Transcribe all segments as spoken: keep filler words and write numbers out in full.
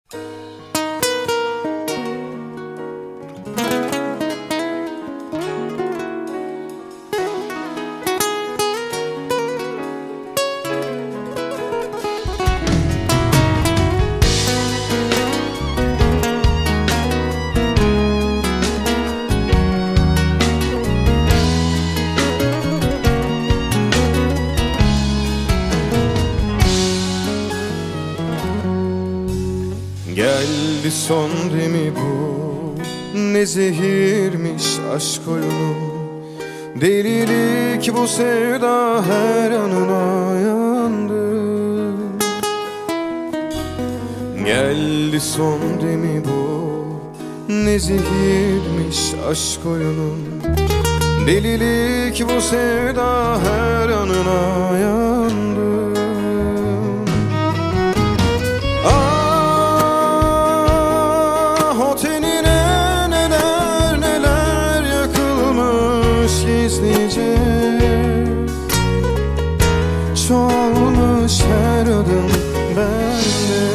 Geldi son demi bu, ne zehirmiş aşk oyunu. Delilik bu sevda, her anına yandım. Geldi son demi bu, ne zehirmiş aşk oyunu. Delilik bu sevda, her anına yandım. Gizlice çoğalmış her adım bende.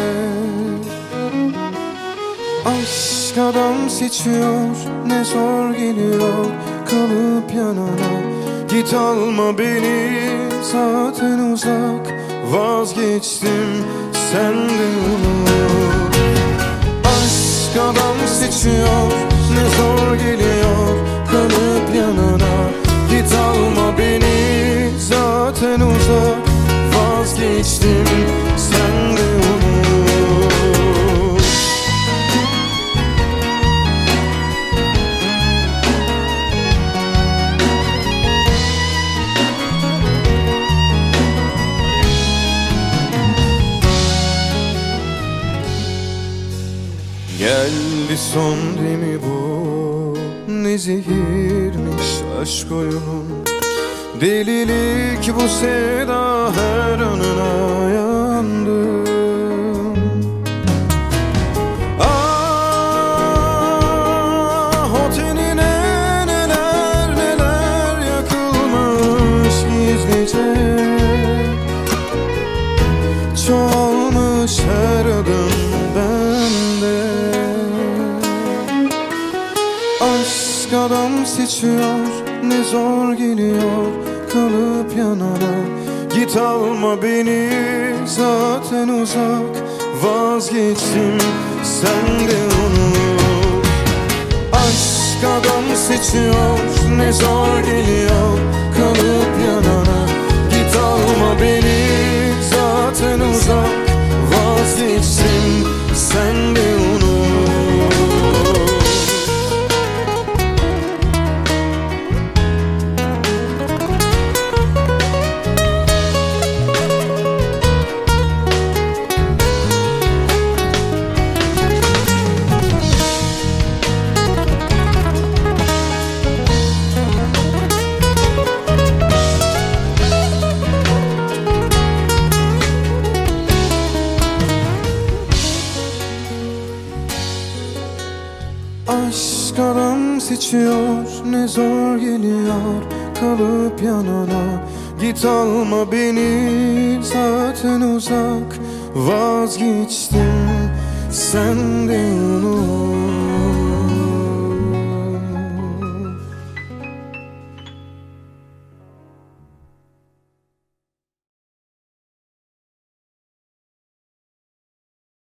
Aşk adam seçiyor, ne zor geliyor kalıp yanana. Git alma beni, zaten uzak, vazgeçtim senden unut. Aşk adam seçiyor, ne zor geliyor kalıp yanana. Git alma beni, zaten uzak, vazgeçtim sen de unut. Geldi son demi bu, ne zehirmiş aşk oyunu. Delilik bu sevda, her anına yandım. Ah, o tenine neler neler yakılmış gizlice. Çoğalmış her adım bende. Aşk adam seçiyor, ne zor geliyor kalıp yanana. Git alma beni, zaten uzak, vazgeçtim sen de unut. Aşk adam seçiyor, ne zor geliyor kalıp yanana. Git alma beni, zaten uzak, vazgeçtim sen de unut. Aşk adam seçiyor, ne zor geliyor kalıp yanana. Git alma beni, zaten uzak, vazgeçtim sen de unut.